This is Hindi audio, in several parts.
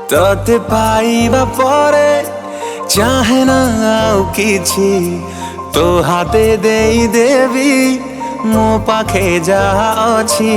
तोते पाइबा परे चाहे ना आउ किछि तो हाथे देई देवी मो पाखे जहा अछि।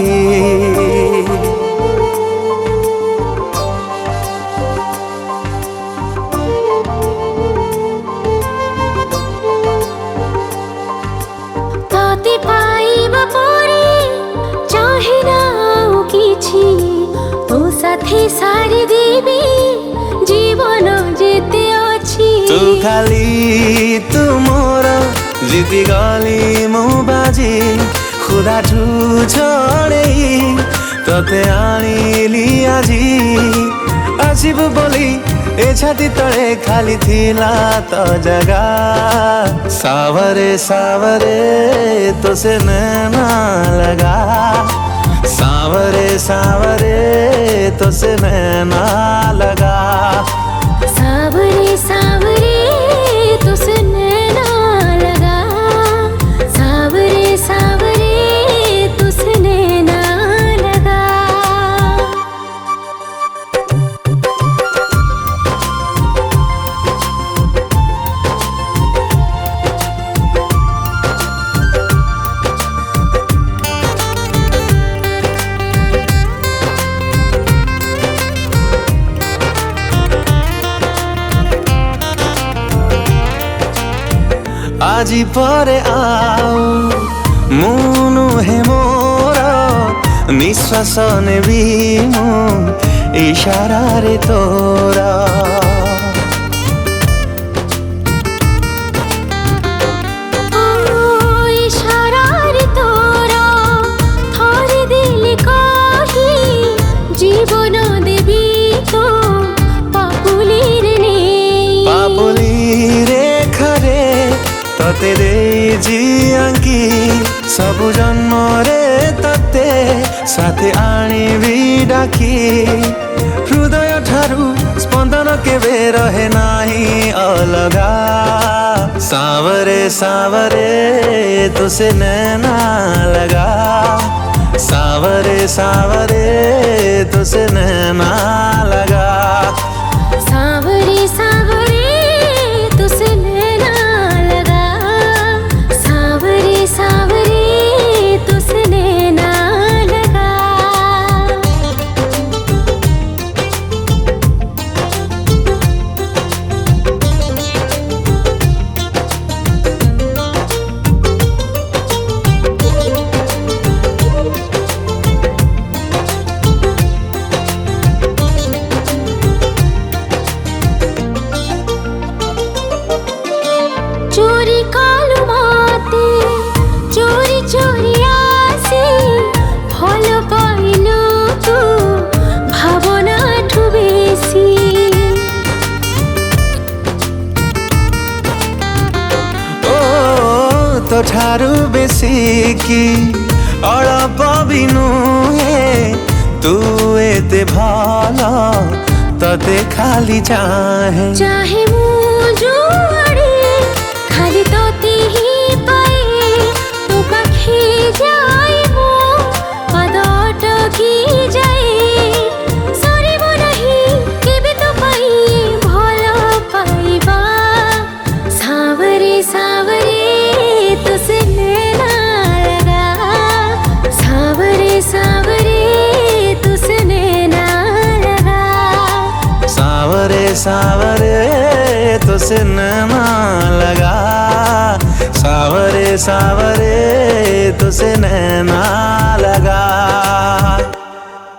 तोते पाइबा परे चाहे ना आउ किछि तो साथे सारी देवी जीवन जेते अछि। तू खाली तू मोर जीती गली मु बाजी खुदा ठू छोड़े तोते आनिली आजी आसिबु बोली ए छाती तले खाली थिला तो जगा सावरे सावरे तो से नैना लगा सावरे सावरे तो से नैना लगा सावरे सावरे तो से नैना लगा सावरे सावरे तो से नैना लगा। आजी परे आउ मुनु हे मोर निश्वास नेबी मु इशारा रे तोरा। इशारा रे तोरा थोड़े दिल कही जीवन देवी तो पापुली रे नहीं पापुली रे खरे तते दे जियांकी सबु जन्म रे तते साथे आनिबी डाकी हृदय ठारू स्पंदन केबे रहे नाही अलगा सावरे सावरे तो से नैना लगा सावरे सावरे तो से नैना लगा सावरे सावरे तो से नैना लगा सावरे सावरे तो से नैना लगा। चोरी कालु माते चोरी चोरी आसे भल पाइलु तू भावना ठु बेसी ओ तो ठारू बेसी की अळप बिनु हे तू एते भाला तते खाली चाहे चाहे मु जुआड़े खाली तोते ही पाए तो पाखे जाए मो पाद अटकी जाए सरिब नहीं केबे तो पाई भल पाइबा सावरे सावरे तो से नैना लगा सावरे सावरे तो से नैना लगा सावरे सावरे तो से नैना लगा सावरे सावरे तो से नैना लगा।